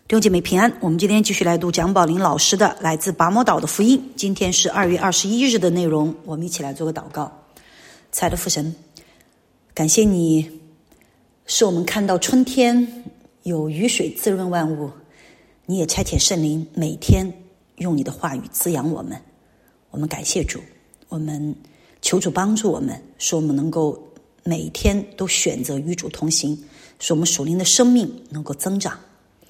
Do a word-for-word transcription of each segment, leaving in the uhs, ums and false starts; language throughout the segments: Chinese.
弟兄姐妹平安，我们今天继续来读蒋宝林老师的来自拔摩岛的福音。今天是二月二十一日的内容，我们一起来做个祷告。亲爱的父神，感谢你使我们看到春天有雨水滋润万物，你也差遣圣灵每天用你的话语滋养我们。我们感谢主，我们求主帮助我们，使我们能够每天都选择与主同行，使我们属灵的生命能够增长。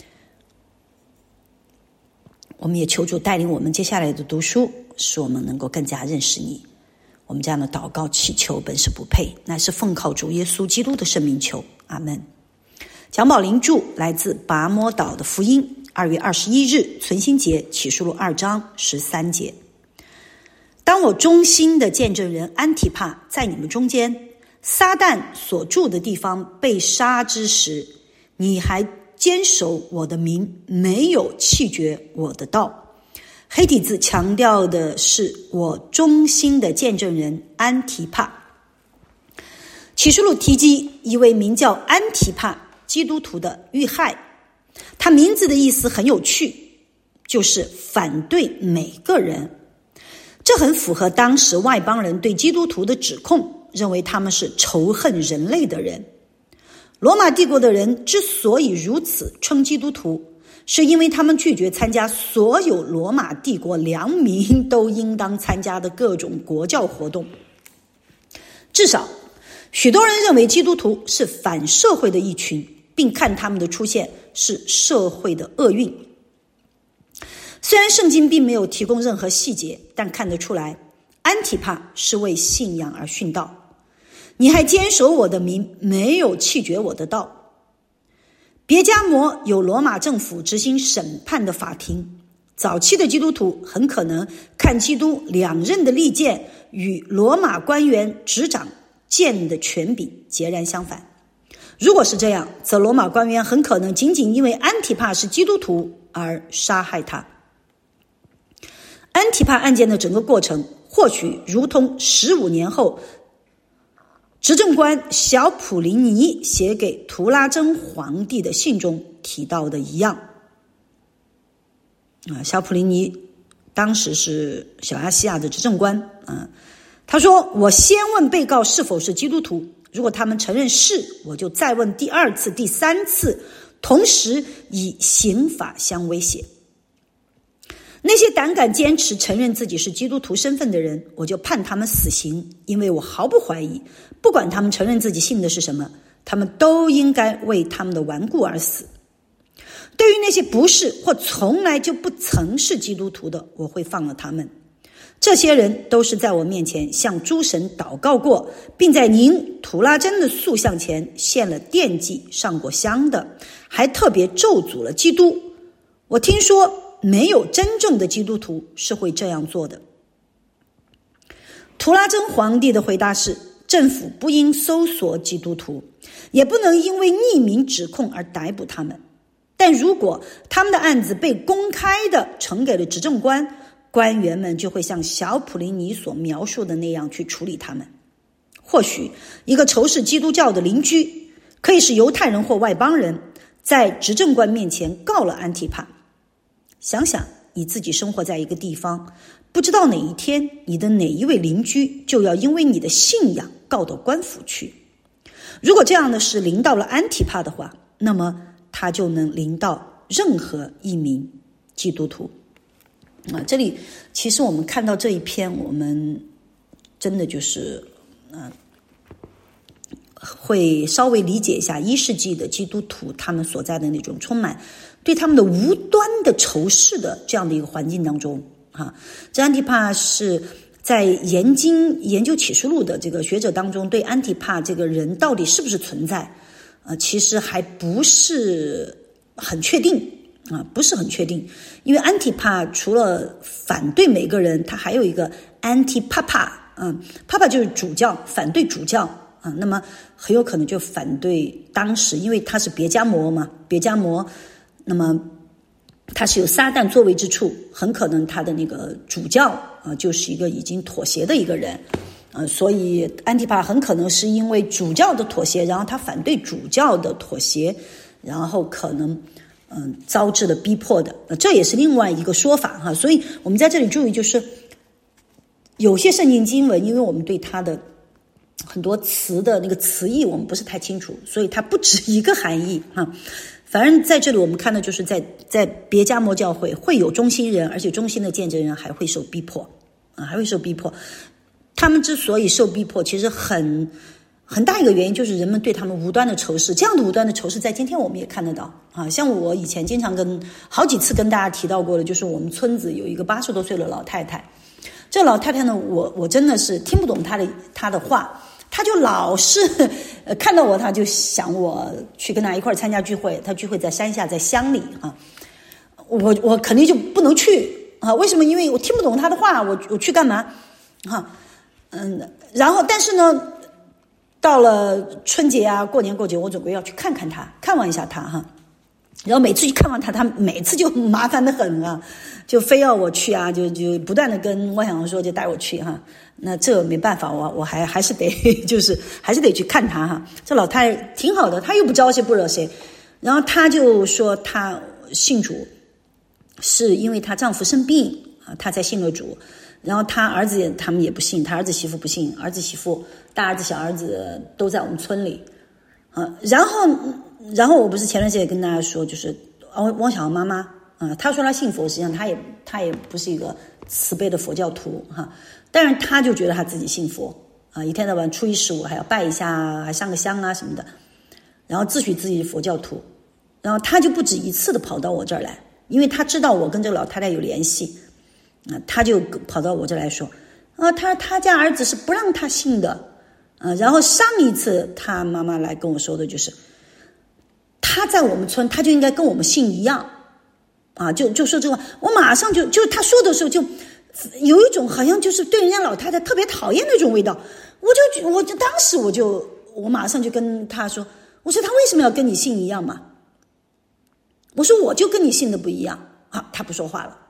我们也求主带领我们接下来的读书，使我们能够更加认识你。我们这样的祷告祈求本是不配，乃是奉靠主耶稣基督的圣名求，阿们。蒋宝林著，来自拔摩岛的福音，二月二十一日存心节，启示录二章十三节。当我忠心的见证人安提帕在你们中间，撒旦所住的地方被杀之时，你还坚守我的名，没有弃绝我的道。黑体字强调的是我忠心的见证人安提帕。启示录提及一位名叫安提帕基督徒的遇害，他名字的意思很有趣，就是反对每个人。这很符合当时外邦人对基督徒的指控，认为他们是仇恨人类的人。罗马帝国的人之所以如此称基督徒，是因为他们拒绝参加所有罗马帝国良民都应当参加的各种国教活动。至少许多人认为基督徒是反社会的一群，并看他们的出现是社会的厄运。虽然圣经并没有提供任何细节，但看得出来安提帕是为信仰而殉道。你还坚守我的名，没有弃绝我的道。别迦摩有罗马政府执行审判的法庭，早期的基督徒很可能看基督两刃的利剑与罗马官员执掌剑的权柄截然相反。如果是这样，则罗马官员很可能仅仅因为安提帕是基督徒而杀害他。安提帕案件的整个过程或许如同十五年后执政官小普林尼写给图拉真皇帝的信中提到的一样。啊，小普林尼当时是小亚细亚的执政官啊，他说：“我先问被告是否是基督徒，如果他们承认是，我就再问第二次、第三次，同时以刑法相威胁。那些胆敢坚持承认自己是基督徒身份的人，我就判他们死刑，因为我毫不怀疑，不管他们承认自己信的是什么，他们都应该为他们的顽固而死。对于那些不是或从来就不曾是基督徒的，我会放了他们。这些人都是在我面前向诸神祷告过，并在您图拉真的塑像前献了奠祭、上过香的，还特别咒诅了基督。我听说没有真正的基督徒是会这样做的。”图拉真皇帝的回答是，政府不应搜索基督徒，也不能因为匿名指控而逮捕他们。但如果他们的案子被公开的呈给了执政官，官员们就会像小普林尼所描述的那样去处理他们。或许一个仇视基督教的邻居，可以是犹太人或外邦人，在执政官面前告了安提帕。想想你自己生活在一个地方，不知道哪一天你的哪一位邻居就要因为你的信仰告到官府去。如果这样的事临到了安提帕的话，那么他就能临到任何一名基督徒。啊，这里其实我们看到这一篇，我们真的就是呃，会稍微理解一下一世纪的基督徒他们所在的那种充满对他们的无端的仇视的这样的一个环境当中啊。这安提帕是在研经研究启示录的这个学者当中，对安提帕这个人到底是不是存在呃，其实还不是很确定啊，不是很确定。因为安提帕除了反对每个人，他还有一个安提帕帕，嗯，帕帕就是主教，反对主教啊，那么很有可能就反对当时，因为他是别迦摩嘛，别迦摩，那么他是有撒旦作为之处，很可能他的那个主教啊，就是一个已经妥协的一个人，呃，所以安提帕很可能是因为主教的妥协，然后他反对主教的妥协，然后可能嗯遭致了逼迫的，这也是另外一个说法哈。所以我们在这里注意，就是有些圣经经文，因为我们对它的很多词的那个词义我们不是太清楚，所以它不止一个含义哈。反正在这里我们看到，就是在在别迦摩教会会有忠心人，而且忠心的见证人还会受逼迫啊，还会受逼迫。他们之所以受逼迫，其实很很大一个原因就是人们对他们无端的仇视。这样的无端的仇视在今天我们也看得到啊。像我以前经常跟好几次跟大家提到过的，就是我们村子有一个八十多岁的老太太。这老太太呢，我我真的是听不懂她的她的话，她就老是呃看到我，她就想我去跟她一块参加聚会。她聚会在山下，在乡里啊，我我肯定就不能去啊。为什么？因为我听不懂她的话，我我去干嘛啊？嗯，然后但是呢，到了春节啊，过年过节，我总归要去看看他，看望一下他哈。然后每次去看望他，他每次就麻烦得很啊，就非要我去啊，就就不断的跟汪小红说，就带我去哈。那这没办法，我我还还是得就是还是得去看他哈。这老太太挺好的，她又不招谁不惹谁。然后她就说她信主，是因为她丈夫生病啊，她才信了主。然后他儿子也他们也不信，他儿子媳妇不信，儿子媳妇大儿子小儿子都在我们村里啊。然后然后我不是前段时间也跟大家说，就是汪汪小妈妈啊，她说她信佛，实际上她也她也不是一个慈悲的佛教徒哈、啊，但是她就觉得她自己信佛啊，一天到晚初一十五还要拜一下，还上个香啊什么的，然后自诩自己是佛教徒。然后她就不止一次的跑到我这儿来，因为她知道我跟这个老太太有联系啊，他就跑到我这来说啊，他他家儿子是不让他信的啊。然后上一次他妈妈来跟我说的就是，他在我们村他就应该跟我们姓一样啊，就就说这个话，我马上就就他说的时候就有一种好像就是对人家老太太特别讨厌那种味道。我就我就当时我就我马上就跟他说，我说他为什么要跟你姓一样嘛？我说我就跟你姓的不一样啊，他不说话了。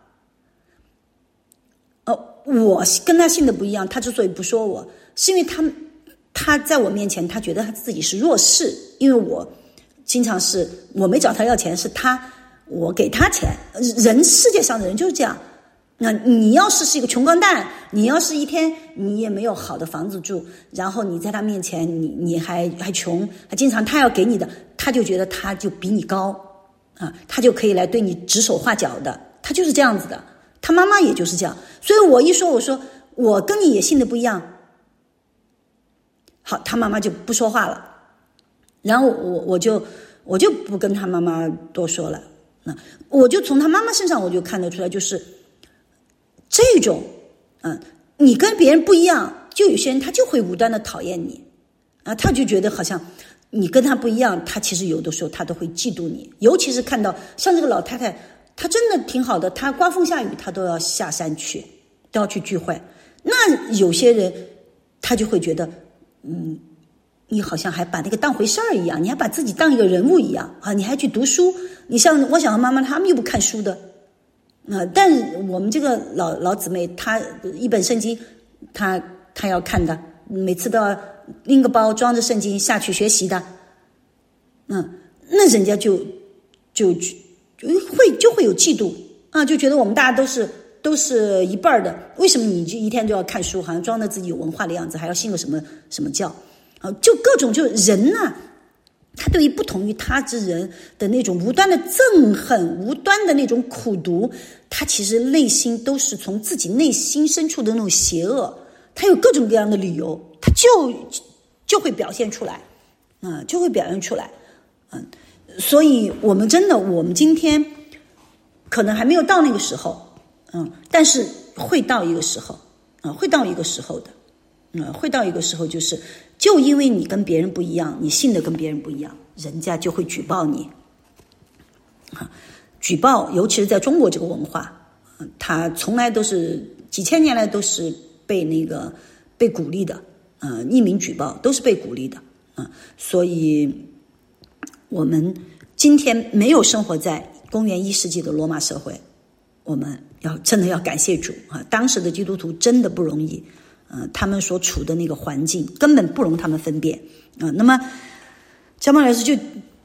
呃，我跟他信的不一样，他之所以不说我，是因为他他在我面前，他觉得他自己是弱势，因为我经常是我没找他要钱，是他我给他钱。人世界上的人就是这样，那你要是是一个穷光蛋，你要是一天你也没有好的房子住，然后你在他面前你你还还穷，还经常他要给你的，他就觉得他就比你高啊，他就可以来对你指手画脚的，他就是这样子的。他妈妈也就是这样，所以我一说我说我跟你也信的不一样，好，他妈妈就不说话了，然后我我就我就不跟他妈妈多说了。那我就从他妈妈身上我就看得出来，就是这种嗯，你跟别人不一样，就有些人他就会无端的讨厌你啊，他就觉得好像你跟他不一样，他其实有的时候他都会嫉妒你，尤其是看到像这个老太太。他真的挺好的，他刮风下雨他都要下山去，都要去聚会。那有些人他就会觉得嗯，你好像还把那个当回事儿一样，你还把自己当一个人物一样啊，你还去读书。你像我想和妈妈他们又不看书的啊，但我们这个老老姊妹她一本圣经她她要看的，每次都要拎个包装着圣经下去学习的。嗯，那人家就就会就会有嫉妒啊，就觉得我们大家都是都是一辈儿的，为什么你就一天都要看书，好像装着自己有文化的样子，还要信个什么什么教啊？就各种就人呐、啊，他对于不同于他之人的那种无端的憎恨、无端的那种苦毒，他其实内心都是从自己内心深处的那种邪恶，他有各种各样的理由，他就就会表现出来啊，就会表现出来，嗯。所以我们真的我们今天可能还没有到那个时候，嗯，但是会到一个时候啊，会到一个时候的嗯，会到一个时候，就是就因为你跟别人不一样，你信的跟别人不一样，人家就会举报你啊，举报尤其是在中国这个文化，它从来都是几千年来都是被那个被鼓励的啊，匿名举报都是被鼓励的啊，所以我们今天没有生活在公元一世纪的罗马社会，我们要真的要感谢主啊！当时的基督徒真的不容易，呃，他们所处的那个环境根本不容他们分辨啊。那么，张茂老师就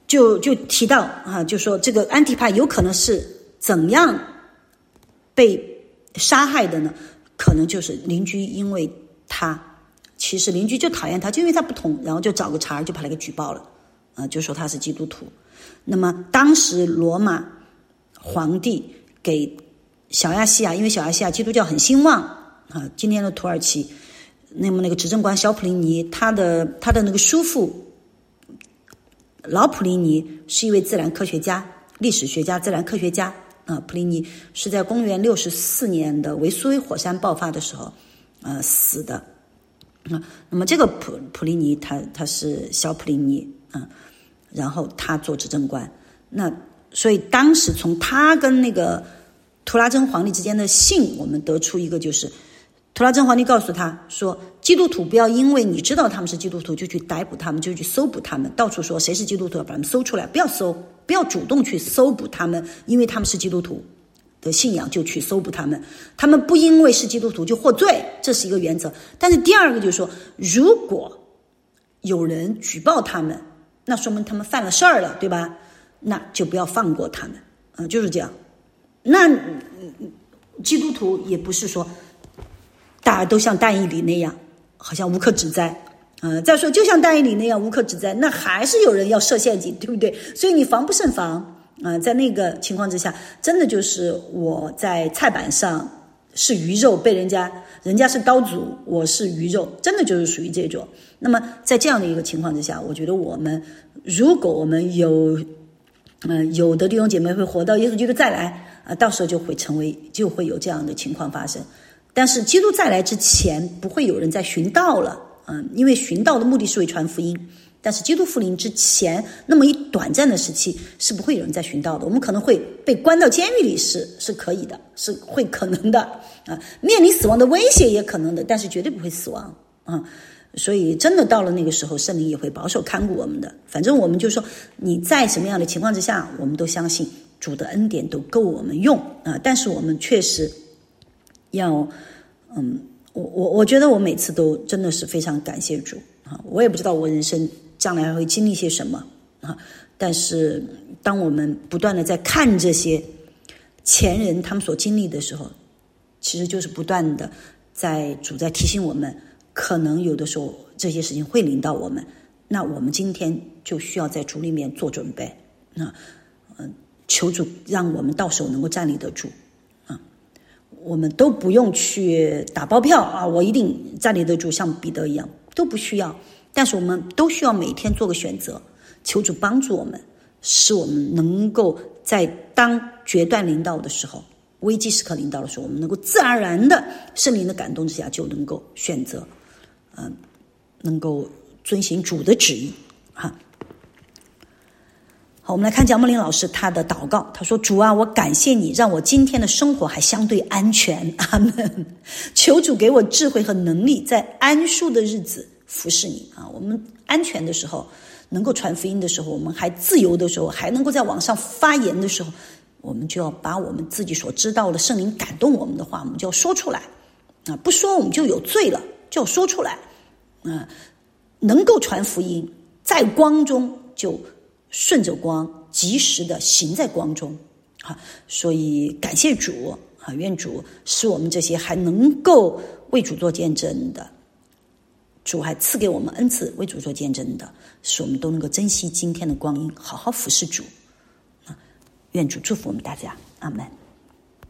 就就提到啊，就说这个安提帕有可能是怎样被杀害的呢？可能就是邻居因为他，其实邻居就讨厌他，就因为他不同，然后就找个茬就把他给举报了，啊、呃，就说他是基督徒。那么当时罗马皇帝给小亚细亚，因为小亚细亚基督教很兴旺啊，今天的土耳其，那么那个执政官小普林尼，他的他的那个叔父老普林尼是一位自然科学家、历史学家、自然科学家啊。普林尼是在公元六十四年的维苏威火山爆发的时候，呃死的啊。那么这个普普林尼他他是小普林尼啊，然后他做执政官。那所以当时从他跟那个图拉真皇帝之间的信，我们得出一个就是。图拉真皇帝告诉他说，基督徒不要因为你知道他们是基督徒就去逮捕他们，就去搜捕他们，到处说谁是基督徒把他们搜出来，不要搜，不要主动去搜捕他们，因为他们是基督徒的信仰就去搜捕他们，他们不因为是基督徒就获罪，这是一个原则。但是第二个就是说，如果有人举报他们，那说明他们犯了事儿了，对吧？那就不要放过他们，啊、呃，就是这样。那基督徒也不是说大家都像但以理那样好像无可指摘，呃，再说就像但以理那样无可指摘，那还是有人要设陷阱，对不对？所以你防不胜防啊、呃！在那个情况之下，真的就是我在菜板上是鱼肉，被人家人家是刀俎，我是鱼肉，真的就是属于这种。那么在这样的一个情况之下，我觉得我们如果我们有呃有的弟兄姐妹会活到耶稣基督再来啊、呃，到时候就会成为就会有这样的情况发生。但是基督再来之前不会有人在寻道了，嗯，因为寻道的目的是为传福音。但是基督复临之前那么一短暂的时期是不会有人在寻道的，我们可能会被关到监狱里，是是可以的，是会可能的啊，面临死亡的威胁也可能的，但是绝对不会死亡啊。所以真的到了那个时候，圣灵也会保守看顾我们的。反正我们就说，你在什么样的情况之下，我们都相信主的恩典都够我们用啊。但是我们确实要，嗯，我我我觉得我每次都真的是非常感谢主啊！我也不知道我人生将来还会经历些什么啊，但是当我们不断的在看这些前人他们所经历的时候，其实就是不断的在主在提醒我们，可能有的时候这些事情会临到我们，那我们今天就需要在主里面做准备啊，嗯，求主让我们到时候能够站立得住。我们都不用去打包票啊，我一定站立得住，像彼得一样，都不需要。但是我们都需要每天做个选择，求主帮助我们，使我们能够在当决断临到的时候，危机时刻临到的时候，我们能够自然而然的圣灵的感动之下，就能够选择，嗯、呃，能够遵行主的旨意哈。好，我们来看蒋梦玲老师他的祷告，他说：主啊，我感谢你让我今天的生活还相对安全，阿们。求主给我智慧和能力，在安舒的日子服侍你啊。我们安全的时候，能够传福音的时候，我们还自由的时候，还能够在网上发言的时候，我们就要把我们自己所知道的圣灵感动我们的话，我们就要说出来啊！不说我们就有罪了，就要说出来啊！能够传福音，在光中就顺着光，及时的行在光中啊！所以感谢主啊，愿主使我们这些还能够为主做见证的，主还赐给我们恩赐为主做见证的，使我们都能够珍惜今天的光阴，好好服侍主啊！愿主祝福我们大家，阿们。